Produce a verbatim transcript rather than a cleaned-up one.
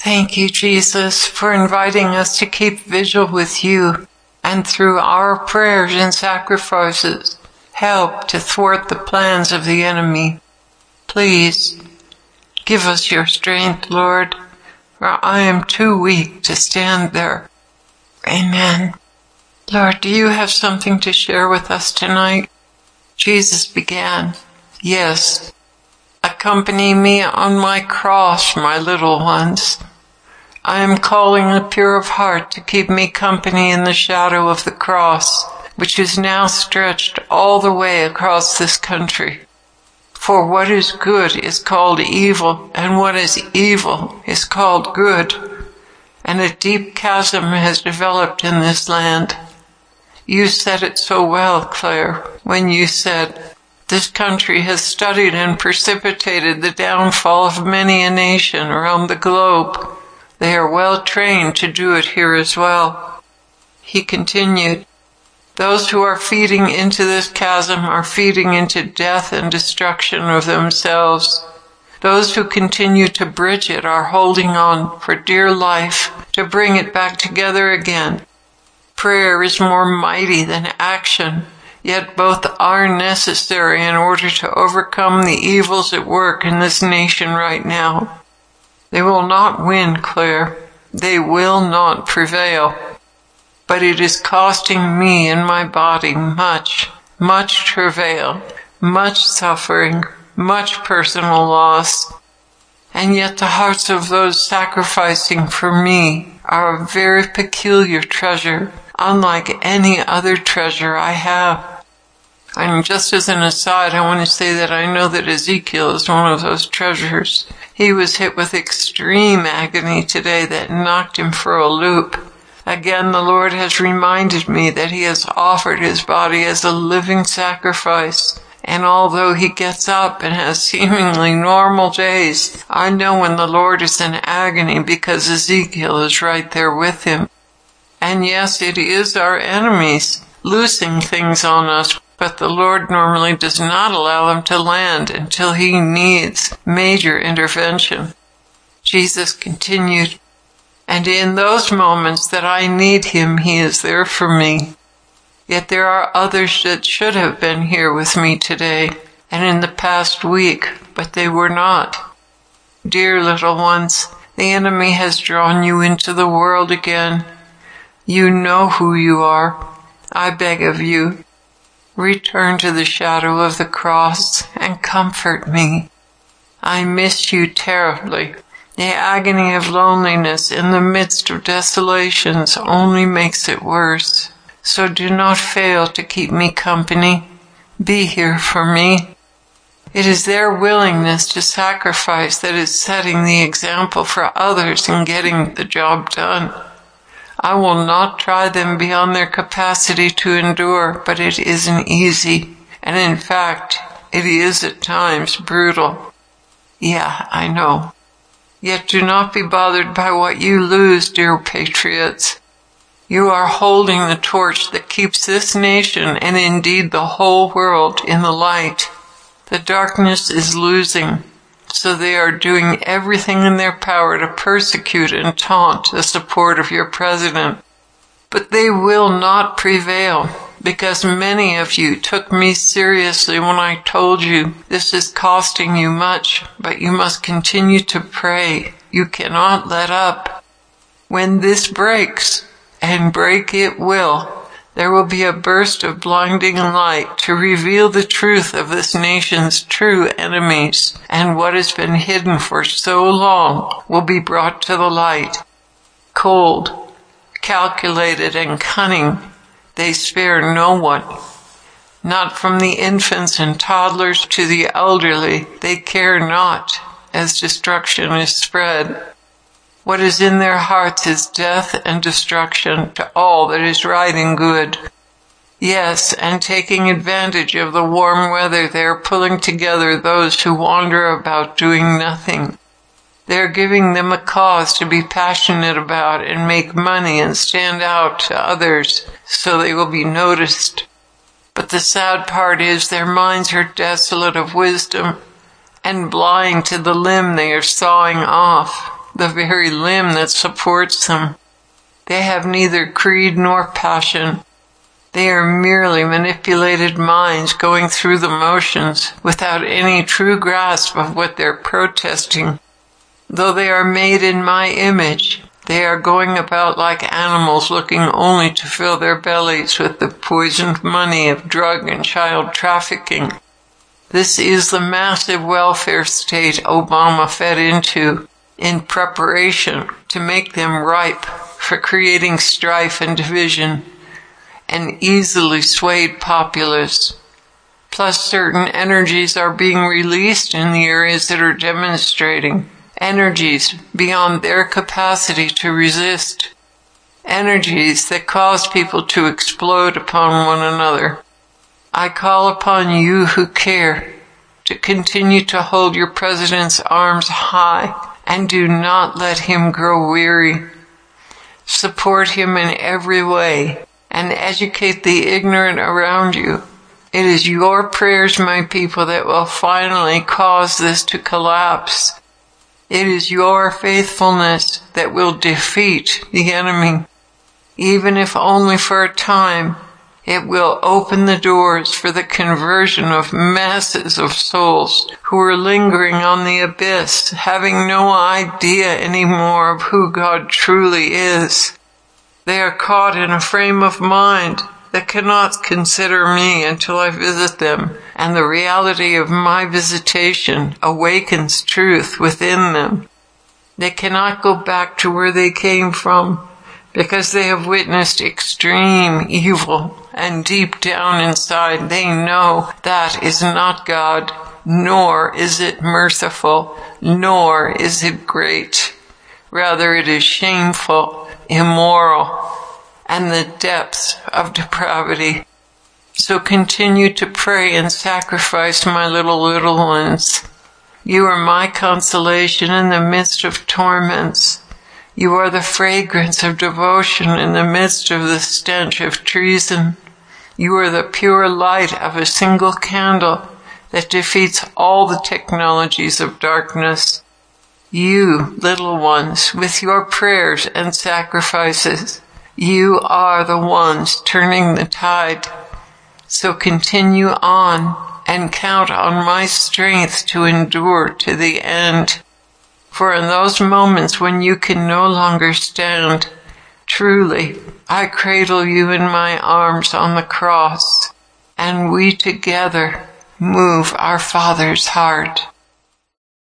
Thank you, Jesus, for inviting us to keep vigil with you, and through our prayers and sacrifices, help to thwart the plans of the enemy. Please, give us your strength, Lord, for I am too weak to stand there. Amen. Lord, do you have something to share with us tonight? Jesus began, Yes, accompany me on my cross, my little ones. I am calling the pure of heart to keep me company in the shadow of the cross, which is now stretched all the way across this country. For what is good is called evil, and what is evil is called good. And a deep chasm has developed in this land. You said it so well, Claire, when you said, this country has studied and precipitated the downfall of many a nation around the globe. They are well trained to do it here as well. He continued, those who are feeding into this chasm are feeding into death and destruction of themselves. Those who continue to bridge it are holding on for dear life to bring it back together again. Prayer is more mighty than action, yet both are necessary in order to overcome the evils at work in this nation right now. They will not win, Claire. They will not prevail. But it is costing me and my body much, much travail, much suffering, much personal loss. And yet the hearts of those sacrificing for me are a very peculiar treasure, unlike any other treasure I have. And just as an aside, I want to say that I know that Ezekiel is one of those treasures. He was hit with extreme agony today that knocked him for a loop. Again, the Lord has reminded me that he has offered his body as a living sacrifice. And although he gets up and has seemingly normal days, I know when the Lord is in agony because Ezekiel is right there with him. And yes, it is our enemies loosing things on us, but the Lord normally does not allow them to land until he needs major intervention. Jesus continued, and in those moments that I need him, he is there for me. Yet there are others that should have been here with me today and in the past week, but they were not. Dear little ones, the enemy has drawn you into the world again. You know who you are. I beg of you, return to the shadow of the cross and comfort me. I miss you terribly. The agony of loneliness in the midst of desolations only makes it worse. So do not fail to keep me company. Be here for me. It is their willingness to sacrifice that is setting the example for others in getting the job done. I will not try them beyond their capacity to endure, but it isn't easy. And in fact, it is at times brutal. Yeah, I know. Yet do not be bothered by what you lose, dear patriots. You are holding the torch that keeps this nation and indeed the whole world in the light. The darkness is losing, so they are doing everything in their power to persecute and taunt the support of your president. But they will not prevail, because many of you took me seriously when I told you this is costing you much, but you must continue to pray. You cannot let up. When this breaks, and break it will, there will be a burst of blinding light to reveal the truth of this nation's true enemies, and what has been hidden for so long will be brought to the light. Cold, calculated, and cunning, they spare no one. Not from the infants and toddlers to the elderly, they care not, as destruction is spread. What is in their hearts is death and destruction to all that is right and good. Yes, and taking advantage of the warm weather, they are pulling together those who wander about doing nothing. They are giving them a cause to be passionate about and make money and stand out to others so they will be noticed. But the sad part is their minds are desolate of wisdom and blind to the limb they are sawing off. the very limb that supports them. They have neither creed nor passion. They are merely manipulated minds going through the motions without any true grasp of what they're protesting. Though they are made in my image, they are going about like animals looking only to fill their bellies with the poisoned money of drug and child trafficking. This is the massive welfare state Obama fed into in preparation to make them ripe for creating strife and division, an easily swayed populace. Plus, certain energies are being released in the areas that are demonstrating, energies beyond their capacity to resist, energies that cause people to explode upon one another. I call upon you who care to continue to hold your president's arms high and do not let him grow weary. Support him in every way and educate the ignorant around you. It is your prayers, my people, that will finally cause this to collapse. It is your faithfulness that will defeat the enemy. Even if only for a time, it will open the doors for the conversion of masses of souls who are lingering on the abyss, having no idea anymore of who God truly is. They are caught in a frame of mind that cannot consider me until I visit them, and the reality of my visitation awakens truth within them. They cannot go back to where they came from, because they have witnessed extreme evil, and deep down inside they know that is not God, nor is it merciful, nor is it great. Rather, it is shameful, immoral, and the depths of depravity. So continue to pray and sacrifice, my little, little ones. You are my consolation in the midst of torments. You are the fragrance of devotion in the midst of the stench of treason. You are the pure light of a single candle that defeats all the technologies of darkness. You, little ones, with your prayers and sacrifices, you are the ones turning the tide. So continue on and count on my strength to endure to the end. For in those moments when you can no longer stand, truly, I cradle you in my arms on the cross, and we together move our Father's heart.